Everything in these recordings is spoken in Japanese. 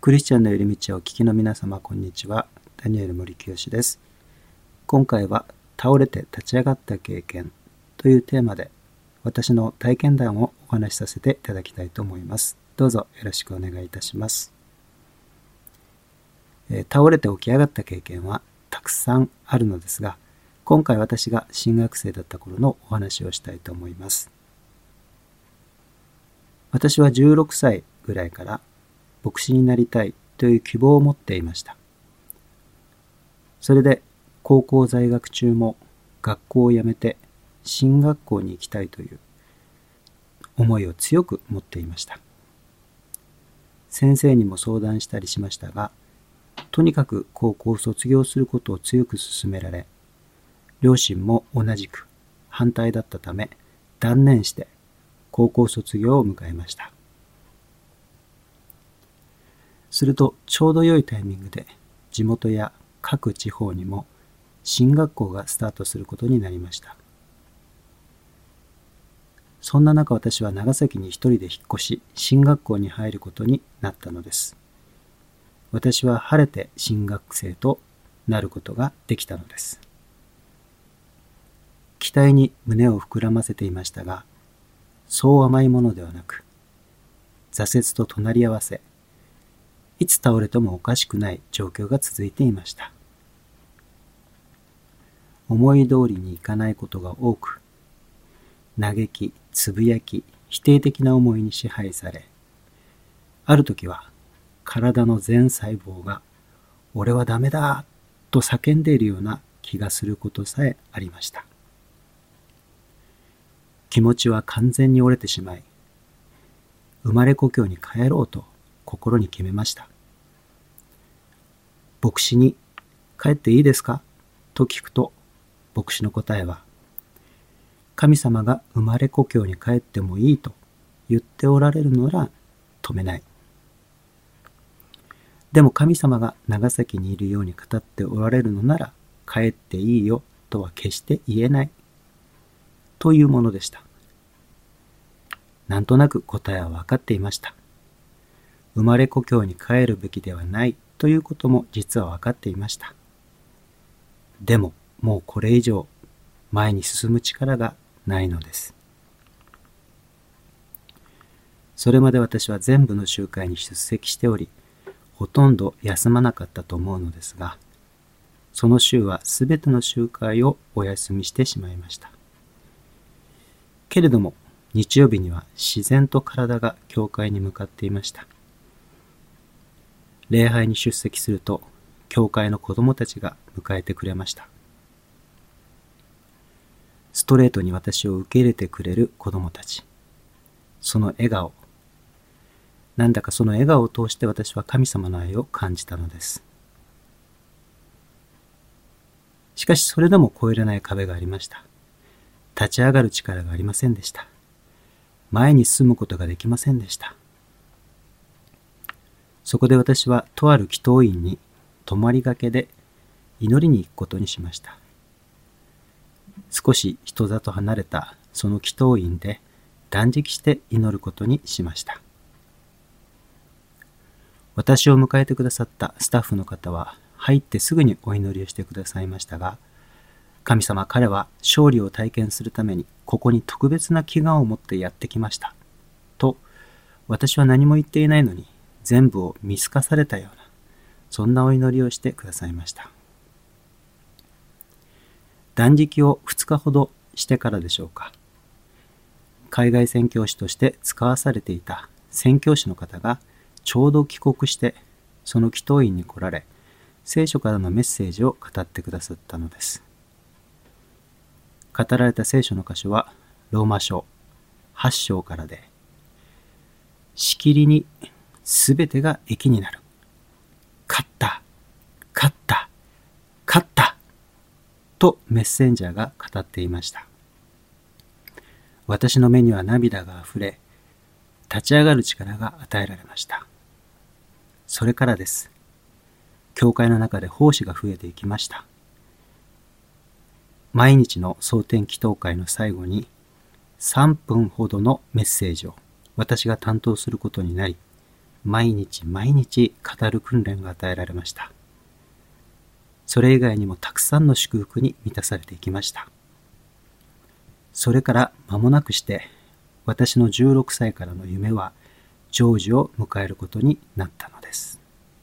クリスチャンの寄り道をお聞きの皆様、こんにちは。ダニエル森清です。今回は倒れて立ち上がった経験というテーマで私の体験談をお話しさせていただきたいと思います。どうぞよろしくお願いいたします。倒れて起き上がった経験はたくさんあるのですが、今回私が新学生だった頃のお話をしたいと思います。私は16歳ぐらいから牧師になりたいという希望を持っていました。それで高校在学中も学校を辞めて進学校に行きたいという思いを強く持っていました。先生にも相談したりしましたが、とにかく高校を卒業することを強く勧められ、両親も同じく反対だったため断念して高校卒業を迎えました。するとちょうど良いタイミングで地元や各地方にも進学校がスタートすることになりました。そんな中、私は長崎に一人で引っ越し進学校に入ることになったのです。私は晴れて進学生となることができたのです。期待に胸を膨らませていましたが、そう甘いものではなく、挫折と隣り合わせ、いつ倒れてもおかしくない状況が続いていました。思い通りにいかないことが多く、嘆き、つぶやき、否定的な思いに支配され、ある時は体の全細胞が俺はダメだと叫んでいるような気がすることさえありました。気持ちは完全に折れてしまい、生まれ故郷に帰ろうと心に決めました。牧師に帰っていいですかと聞くと、牧師の答えは、神様が生まれ故郷に帰ってもいいと言っておられるなら止めない。でも神様が長崎にいるように語っておられるのなら帰っていいよとは決して言えないというものでした。なんとなく答えは分かっていました。生まれ故郷に帰るべきではないということも実は分かっていました。でももうこれ以上前に進む力がないのです。それまで私は全部の集会に出席しており、ほとんど休まなかったと思うのですが、その週はすべての集会をお休みしてしまいました。けれども日曜日には自然と体が教会に向かっていました。礼拝に出席すると、教会の子供たちが迎えてくれました。ストレートに私を受け入れてくれる子供たち。その笑顔。なんだかその笑顔を通して私は神様の愛を感じたのです。しかしそれでも越えれない壁がありました。立ち上がる力がありませんでした。前に進むことができませんでした。そこで私はとある祈祷院に泊まりがけで祈りに行くことにしました。少し人里離れたその祈祷院で断食して祈ることにしました。私を迎えてくださったスタッフの方は入ってすぐにお祈りをしてくださいましたが、神様、彼は勝利を体験するためにここに特別な祈願を持ってやってきましたと、私は何も言っていないのに全部を見透かされたような、そんなお祈りをしてくださいました。断食を2日ほどしてからでしょうか、海外宣教師として使わされていた宣教師の方がちょうど帰国してその祈祷院に来られ、聖書からのメッセージを語ってくださったのです。語られた聖書の箇所はローマ書8章からで、しきりにすべてが益になる。勝った、勝った、勝ったとメッセンジャーが語っていました。私の目には涙があふれ、立ち上がる力が与えられました。それからです。教会の中で奉仕が増えていきました。毎日の蒼天祈祷会の最後に3分ほどのメッセージを私が担当することになり、 毎日毎日語る訓練が与えられました。それ以外にもたくさんの祝福に満たされていきました。それから間もなくして、私の16歳からの夢は成就を迎えることになったのです。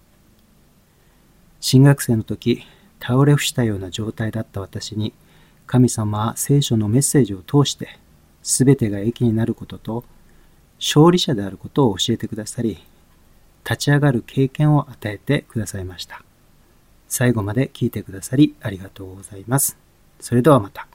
新学生の時、倒れ伏したような状態だった私に、神様は聖書のメッセージを通して、すべてが益になることと、勝利者であることを教えてくださり、立ち上がる経験を与えてくださいました。最後まで聞いてくださりありがとうございます。それではまた。